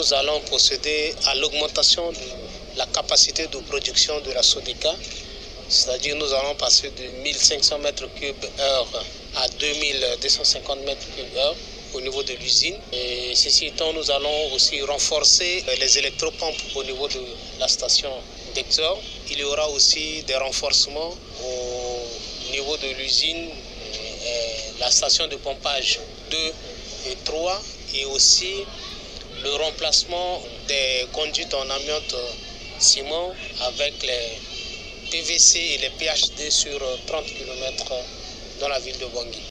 nous allons procéder à l'augmentation de la capacité de production de la SODECA. C'est-à-dire nous allons passer de 1500 m3/h à 2250 m3/h au niveau de l'usine. Et ceci étant, nous allons aussi renforcer les électropompes au niveau de la station d'Exor. Il y aura aussi des renforcements au niveau de l'usine, la station de pompage 2 et 3, et aussi le remplacement des conduites en amiante ciment avec les PVC et les PHD sur 30 km dans la ville de Bangui.